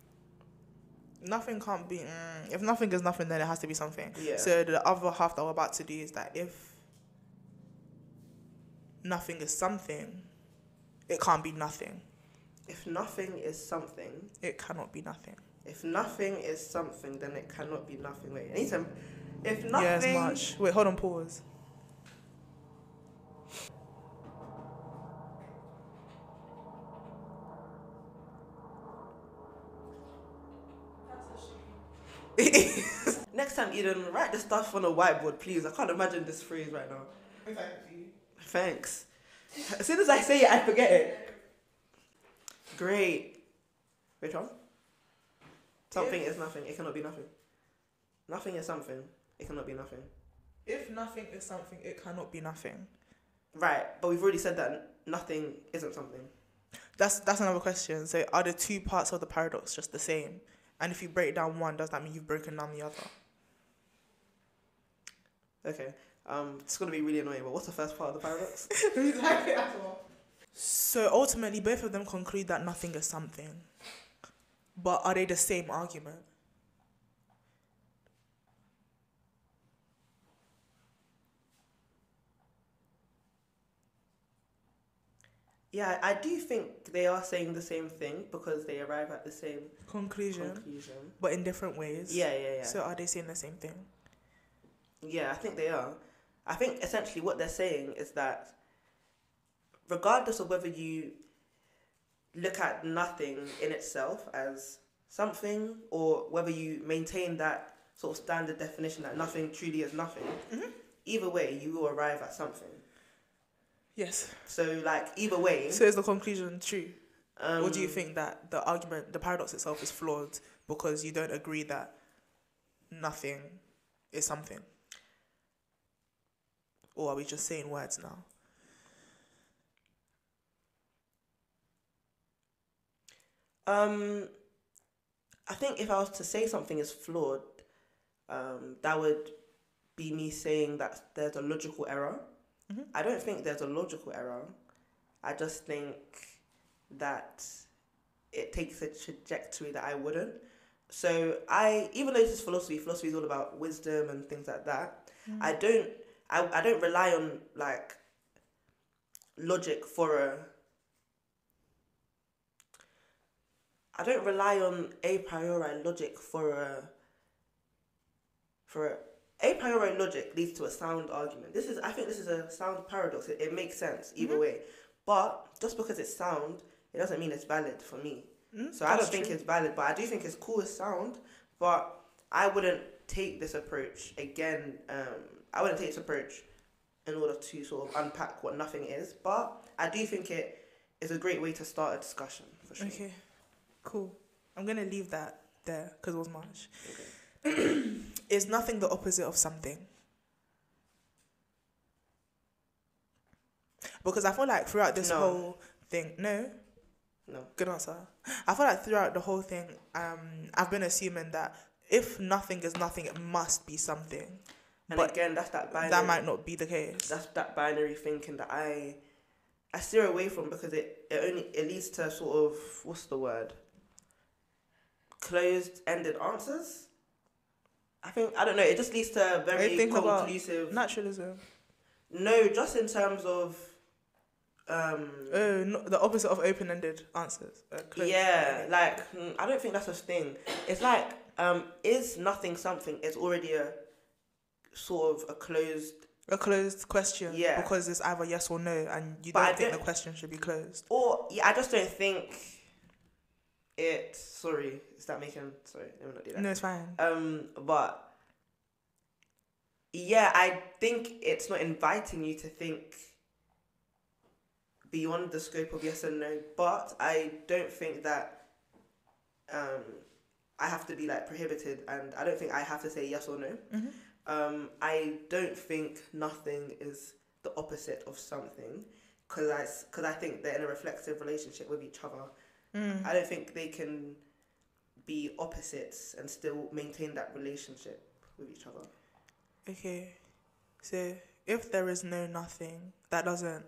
Speaker 1: can't be... if nothing is nothing, then it has to be something.
Speaker 2: Yeah.
Speaker 1: So the other half that we're about to do is that if nothing is something, it can't be nothing.
Speaker 2: If nothing is something,
Speaker 1: it cannot be nothing.
Speaker 2: If nothing is something, then it cannot be nothing. Wait, I need to... If nothing...
Speaker 1: Yeah, it's much. Wait, hold on, pause.
Speaker 2: Next time, Eden, write the stuff on a whiteboard, please. I can't imagine this phrase right now. Thanks. As soon as I say it, I forget it. Great. Which one? Something is nothing. It cannot be nothing. Nothing is something. It cannot be nothing.
Speaker 1: If nothing is something, it cannot be nothing.
Speaker 2: Right, but we've already said that nothing isn't something.
Speaker 1: That's another question. So are the two parts of the paradox just the same? And if you break down one, does that mean you've broken down the other?
Speaker 2: Okay. It's gonna be really annoying, but what's the first part of the paradox?
Speaker 1: Exactly, that's all. So ultimately, both of them conclude that nothing is something. But are they the same argument?
Speaker 2: Yeah, I do think they are saying the same thing because they arrive at the same
Speaker 1: conclusion. But in different ways.
Speaker 2: Yeah.
Speaker 1: So are they saying the same thing?
Speaker 2: Yeah, I think they are. I think essentially what they're saying is that regardless of whether you look at nothing in itself as something or whether you maintain that sort of standard definition that nothing truly is nothing, either way you will arrive at something.
Speaker 1: Yes.
Speaker 2: So like either way.
Speaker 1: So is the conclusion true? Or do you think that the argument, the paradox itself is flawed because you don't agree that nothing is something? Or are we just saying words now?
Speaker 2: I think if I was to say something is flawed, that would be me saying that there's a logical error. I don't think there's a logical error. I just think that it takes a trajectory that I wouldn't. So even though this is philosophy is all about wisdom and things like that. I don't rely on like logic I don't rely on a priori logic a priori logic leads to a sound argument. I think this is a sound paradox. It makes sense either way. But just because it's sound, it doesn't mean it's valid for me. So I don't think it's valid, but I do think it's cool as sound. But I wouldn't take this approach again. I wouldn't take this approach in order to sort of unpack what nothing is. But I do think it is a great way to start a discussion, for sure.
Speaker 1: Okay, cool. I'm going to leave that there because it was much.
Speaker 2: Okay.
Speaker 1: Is nothing the opposite of something? Because I feel like throughout this whole thing... No?
Speaker 2: No.
Speaker 1: Good answer. I feel like throughout the whole thing, I've been assuming that if nothing is nothing, it must be something.
Speaker 2: And
Speaker 1: but
Speaker 2: again, that's that binary...
Speaker 1: That might not be the case.
Speaker 2: That's that binary thinking that I steer away from because it leads to sort of... What's the word? Closed-ended answers? I don't know, it just leads to very conclusive...
Speaker 1: Naturalism?
Speaker 2: No, just in terms of...
Speaker 1: no, the opposite of open-ended answers.
Speaker 2: Yeah, like, I don't think that's a thing. It's like, is nothing something? It's already a sort of a closed question.
Speaker 1: Yeah. Because it's either yes or no, and you don't think the question should be closed.
Speaker 2: Or, yeah, I just don't think it... Sorry, is that making... Sorry, let me not do that.
Speaker 1: No, it's fine.
Speaker 2: But... Yeah, I think it's not inviting you to think beyond the scope of yes and no, but I don't think that I have to be like prohibited, and I don't think I have to say yes or no. I don't think nothing is the opposite of something because I think they're in a reflexive relationship with each other. I don't think they can be opposites and still maintain that relationship with each other.
Speaker 1: Okay, so if there is no nothing, that doesn't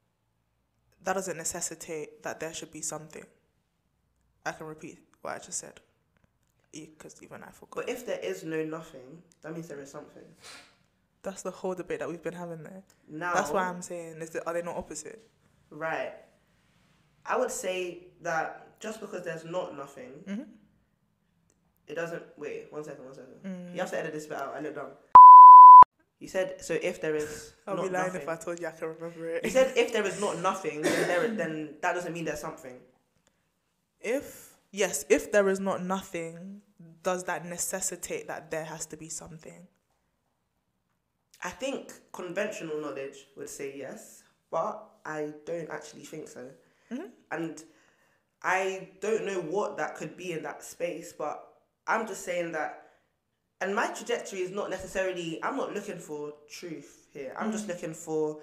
Speaker 1: necessitate that there should be something. I can repeat what I just said, because even I forgot.
Speaker 2: But if there is no nothing, that means there is something.
Speaker 1: That's the whole debate that we've been having there.
Speaker 2: Now,
Speaker 1: that's why I'm saying, are they not opposite?
Speaker 2: Right. I would say that just because there's not nothing, it doesn't... Wait, one second. You have to edit this bit out. I look dumb. You said, so if there is
Speaker 1: I'll
Speaker 2: not
Speaker 1: be lying
Speaker 2: nothing...
Speaker 1: if I told you I can remember it.
Speaker 2: You said if there is not nothing, then that doesn't mean there's something.
Speaker 1: If there is not nothing, does that necessitate that there has to be something?
Speaker 2: I think conventional knowledge would say yes, but I don't actually think so. And I don't know what that could be in that space, but I'm just saying that, and my trajectory is not necessarily, I'm not looking for truth here. I'm just looking for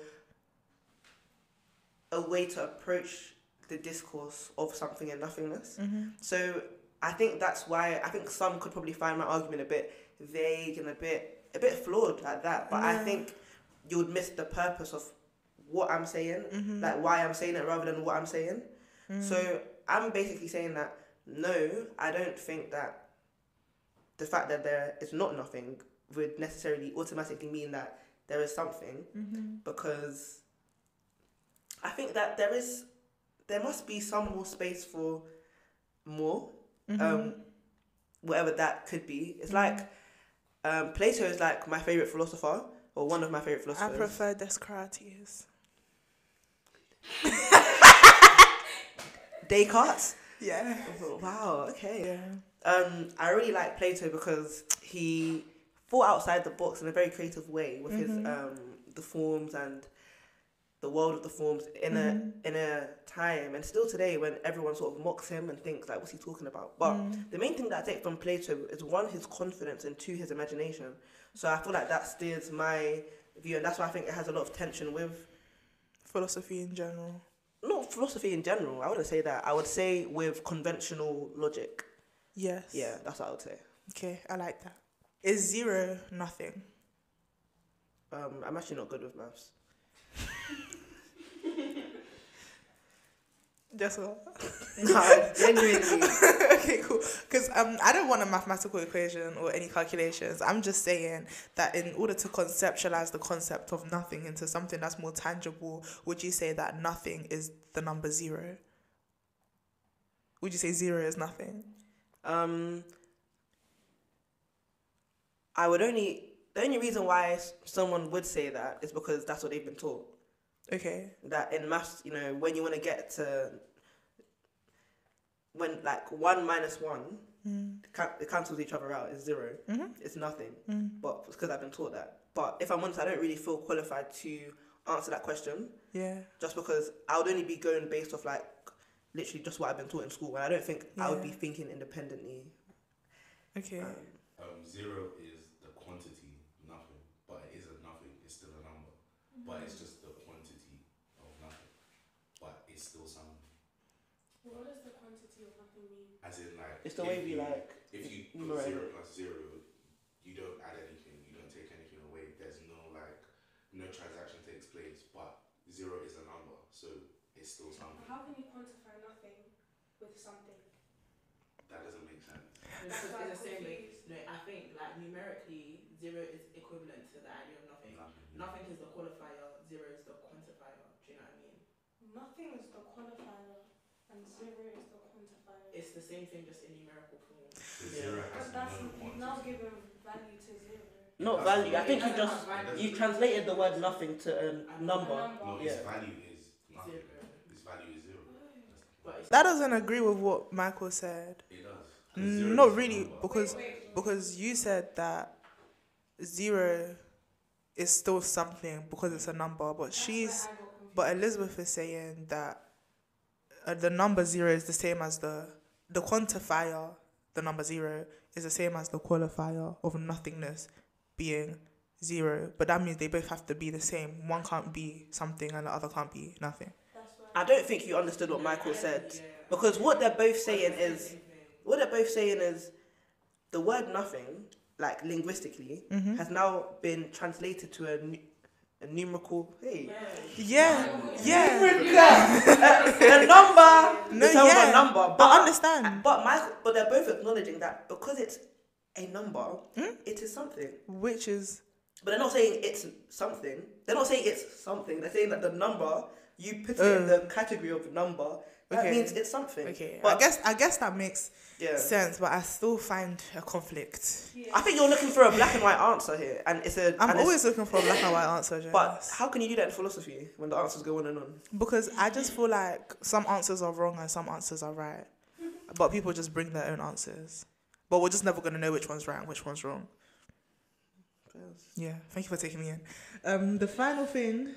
Speaker 2: a way to approach the discourse of something and nothingness. So I think that's why, I think some could probably find my argument a bit vague and a bit flawed like that, but I think you would miss the purpose of what I'm saying, like why I'm saying it rather than what I'm saying. So I'm basically saying that no, I don't think that the fact that there is not nothing would necessarily automatically mean that there is something, because I think that there must be some more space for more, whatever that could be. It's like Plato is like my favorite philosopher, or one of my favorite philosophers.
Speaker 1: I prefer Descartes.
Speaker 2: Descartes?
Speaker 1: Yeah.
Speaker 2: Wow, okay.
Speaker 1: Yeah.
Speaker 2: I really like Plato because he thought outside the box in a very creative way with his the forms and the world of the forms in a time, and still today, when everyone sort of mocks him and thinks like, what's he talking about? But the main thing that I take from Plato is, one, his confidence, and two, his imagination. So I feel like that steers my view, and that's why I think it has a lot of tension with
Speaker 1: philosophy in general.
Speaker 2: Not philosophy in general, I wouldn't say that. I would say with conventional logic.
Speaker 1: Yes.
Speaker 2: Yeah, that's what I would say.
Speaker 1: Okay, I like that. Is 0 nothing?
Speaker 2: I'm actually not good with maths.
Speaker 1: Just what?
Speaker 2: No, genuinely.
Speaker 1: Okay, cool. Because I don't want a mathematical equation or any calculations. I'm just saying that in order to conceptualize the concept of nothing into something that's more tangible, would you say that nothing is the number 0? Would you say 0 is nothing?
Speaker 2: The only reason why someone would say that is because that's what they've been taught.
Speaker 1: Okay.
Speaker 2: That in maths, when you want to get to, when like 1 minus 1, it cancels each other out, it's 0. It's nothing. But it's because I've been taught that. But if I'm honest, I don't really feel qualified to answer that question.
Speaker 1: Yeah.
Speaker 2: Just because I would only be going based off like literally just what I've been taught in school, and I don't think I would be thinking independently.
Speaker 1: Okay.
Speaker 4: 0 is the quantity, nothing, but it isn't nothing. It's still a number, but it's just the quantity of nothing, but it's still something.
Speaker 3: What does the quantity of nothing mean?
Speaker 4: As in, like,
Speaker 2: it's the way we like.
Speaker 4: If you put 0 plus 0, you don't add anything, you don't take anything away. There's no transaction takes place, but 0 is a number, so it's still something.
Speaker 3: How can you quantify nothing with something?
Speaker 4: That doesn't make sense.
Speaker 3: That's
Speaker 5: It's
Speaker 3: why I'm
Speaker 5: the same way.
Speaker 3: confused.
Speaker 5: No, I think like numerically, 0 is equivalent to the idea of nothing. Nothing is the qualifier, 0 is the quantifier. Do you know what I mean?
Speaker 3: Nothing is the qualifier and 0 is the quantifier.
Speaker 5: It's the same thing, just in numerical form.
Speaker 4: So
Speaker 2: Yeah.
Speaker 4: 0 has
Speaker 3: That's
Speaker 4: no
Speaker 3: you've now
Speaker 4: quantity.
Speaker 3: given value to 0.
Speaker 2: Not
Speaker 4: That's
Speaker 2: value. I think
Speaker 5: It doesn't have value.
Speaker 2: you translated the word nothing to a number.
Speaker 4: No,
Speaker 2: Yeah.
Speaker 4: its value is nothing.
Speaker 5: Zero.
Speaker 4: Its value is 0.
Speaker 5: But it's
Speaker 1: That doesn't agree with what Michael said.
Speaker 4: It does. 'Cause 0
Speaker 1: Not
Speaker 4: is a
Speaker 1: really,
Speaker 4: number.
Speaker 1: because you said that 0 is still something because it's a number, but Elizabeth is saying that the number 0 is the same as the quantifier. The number 0 is the same as the qualifier of nothingness being 0, but that means they both have to be the same. One can't be something and the other can't be nothing.
Speaker 2: I don't think you understood what Michael said, because what they're both saying is the word nothing, like linguistically, has now been translated to a numerical. Hey,
Speaker 1: Yeah.
Speaker 2: a number.
Speaker 1: No,
Speaker 2: It's a
Speaker 1: yeah.
Speaker 2: number. But
Speaker 1: I understand.
Speaker 2: but they're both acknowledging that because it's a number, it is something.
Speaker 1: Which is
Speaker 2: But they're not saying it's something. They're not saying it's something. They're saying that the number, you put it in the category of number, that
Speaker 1: Okay.
Speaker 2: means it's something.
Speaker 1: okay.
Speaker 2: But
Speaker 1: I guess that makes
Speaker 2: yeah.
Speaker 1: sense, but I still find a conflict.
Speaker 2: I think you're looking for a black and white answer here, and it's a.
Speaker 1: I'm
Speaker 2: and it's-
Speaker 1: always looking for a black and white answer, Jess.
Speaker 2: But how can you do that in philosophy when the answers go on and on?
Speaker 1: Because I just feel like some answers are wrong and some answers are right. But people just bring their own answers. But we're just never going to know which one's right and which one's wrong. Yeah, thank you for taking me in. The final thing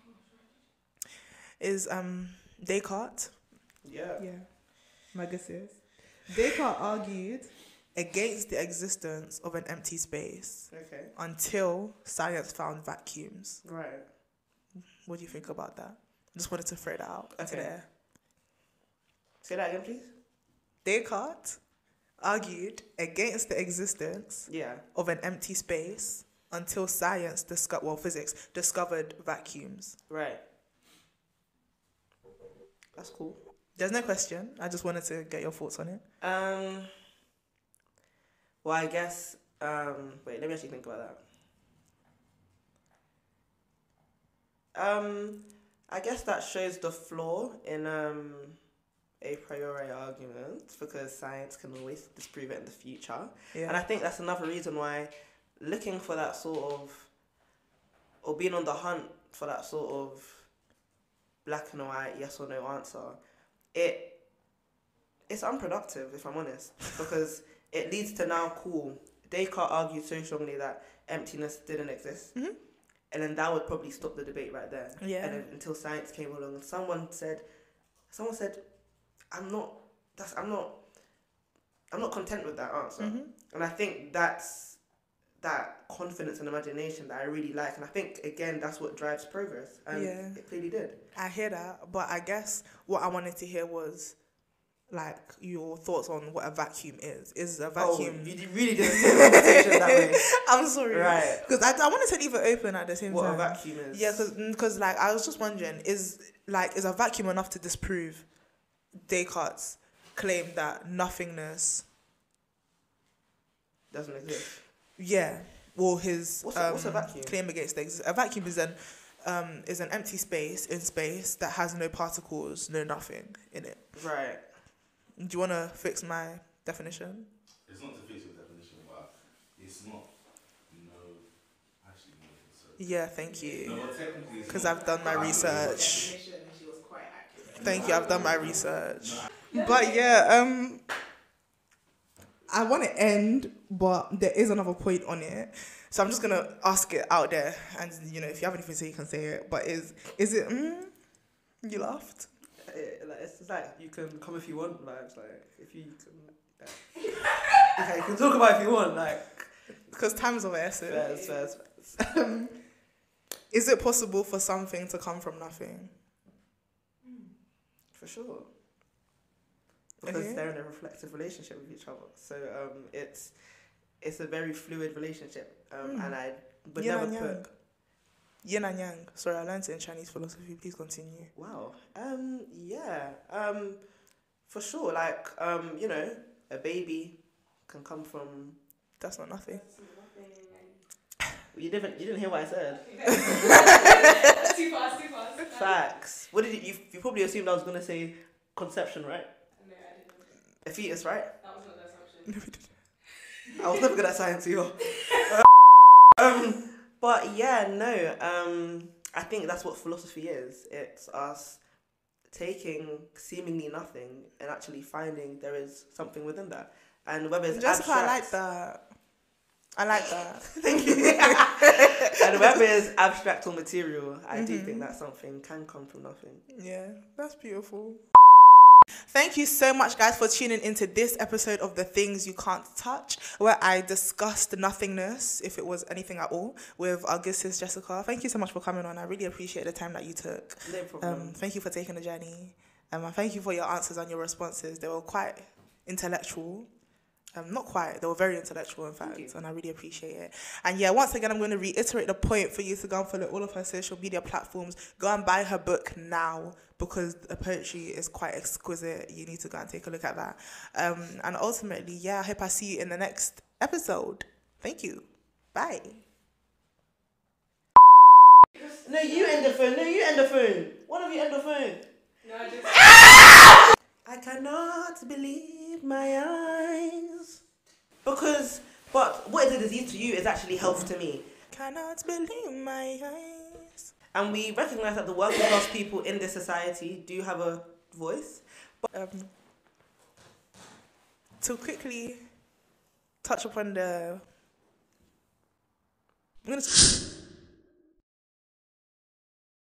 Speaker 1: is Descartes.
Speaker 2: Yeah.
Speaker 1: Yeah, my guess is. Descartes argued against the existence of an empty space
Speaker 2: Okay.
Speaker 1: until science found vacuums.
Speaker 2: Right.
Speaker 1: What do you think about that? Just wanted to throw that out into
Speaker 2: Okay.
Speaker 1: the air.
Speaker 2: Say that again, please.
Speaker 1: Descartes argued against the existence
Speaker 2: Yeah.
Speaker 1: of an empty space until physics discovered vacuums.
Speaker 2: Right. That's cool.
Speaker 1: There's no question. I just wanted to get your thoughts on it.
Speaker 2: Well, I guess. Wait, let me actually think about that. I guess that shows the flaw in a priori argument because science can always disprove it in the future.
Speaker 1: Yeah.
Speaker 2: And I think that's another reason why looking for that sort of, or being on the hunt for that sort of black and white yes or no answer, it's unproductive, if I'm honest, because it leads to now, cool, Descartes argued so strongly that emptiness didn't exist,
Speaker 1: Mhm.
Speaker 2: and then that would probably stop the debate right there.
Speaker 1: Yeah.
Speaker 2: And then until science came along, and someone said, I'm not content with that answer.
Speaker 1: Mhm.
Speaker 2: And I think that's that confidence and imagination that I really like. And I think, again, that's what drives progress. And
Speaker 1: Yeah.
Speaker 2: it clearly did.
Speaker 1: I hear that, but I guess what I wanted to hear was like your thoughts on what a vacuum is. Is a vacuum?
Speaker 2: Oh, you really didn't say the conversation that way.
Speaker 1: I'm sorry,
Speaker 2: Right.
Speaker 1: Because I wanted to leave it open at the same
Speaker 2: What
Speaker 1: time.
Speaker 2: a vacuum is.
Speaker 1: Yeah, because like I was just wondering, is a vacuum enough to disprove Descartes' claim that nothingness?
Speaker 2: Doesn't exist.
Speaker 1: Yeah, or his
Speaker 2: What's a vacuum?
Speaker 1: claim against a vacuum is an empty space in space that has no particles, no nothing in it.
Speaker 2: Right.
Speaker 1: Do you want to fix my definition?
Speaker 4: It's not to fix your definition, but it's not. No, actually, no. So,
Speaker 1: Yeah, thank you.
Speaker 4: no, but technically, it's
Speaker 1: Because
Speaker 4: not.
Speaker 1: I've done my research.
Speaker 3: Definition, and she was quite accurate.
Speaker 1: Thank you. I've done my research. But yeah, I want to end, but there is another point on it. So I'm just gonna ask it out there, and if you have anything to say, you can say it. But is it? You laughed.
Speaker 2: It's just like you can come if you want vibes. Like if you can. Okay, you can talk about it if you want. Like
Speaker 1: Because time is of the essence.
Speaker 2: fairs.
Speaker 1: Is it possible for something to come from nothing?
Speaker 2: For sure. Because
Speaker 1: Okay.
Speaker 2: they're in a reflective relationship with each other. So it's a very fluid relationship. And I would
Speaker 1: Yin
Speaker 2: never
Speaker 1: and
Speaker 2: put.
Speaker 1: yang. Yin and yang. Sorry, I learned it in Chinese philosophy. Please continue.
Speaker 2: Wow. Yeah. For sure. Like a baby can come from.
Speaker 1: That's not nothing.
Speaker 2: You didn't hear what I said.
Speaker 5: Too fast.
Speaker 2: Facts. What did you probably assumed I was gonna say conception, right?
Speaker 5: No, I didn't.
Speaker 2: A fetus, right?
Speaker 5: That was not the assumption.
Speaker 2: I was never good at science either. But yeah, no. I think that's what philosophy is. It's us taking seemingly nothing and actually finding there is something within that. And whether it's
Speaker 1: Jessica, I like
Speaker 2: abstract,
Speaker 1: that. I like that.
Speaker 2: thank you. And whether it's abstract or material, I do think that something can come from nothing.
Speaker 1: Yeah, that's beautiful. Thank you so much, guys, for tuning into this episode of The Things You Can't Touch, where I discussed nothingness, if it was anything at all, with our good sis Jessica. Thank you so much for coming on. I really appreciate the time that you took.
Speaker 2: No problem.
Speaker 1: Thank you for taking the journey. And thank you for your answers and your responses. They were quite intellectual. Not quite. They were very intellectual, in fact,
Speaker 2: you.
Speaker 1: and I really appreciate it. And yeah, once again, I'm going to reiterate the point for you to go and follow all of her social media platforms. Go and buy her book now because the poetry is quite exquisite. You need to go and take a look at that. And ultimately, yeah, I hope I see you in the next episode. Thank you. Bye.
Speaker 2: No, you end the phone. No, you end the phone. One of you end the phone.
Speaker 3: No, I just.
Speaker 2: I cannot believe my eyes. But what is a disease to you is actually health to me.
Speaker 1: Cannot believe my eyes.
Speaker 2: And we recognise that the working class people in this society do have a voice.
Speaker 1: To quickly touch upon the... I'm going to...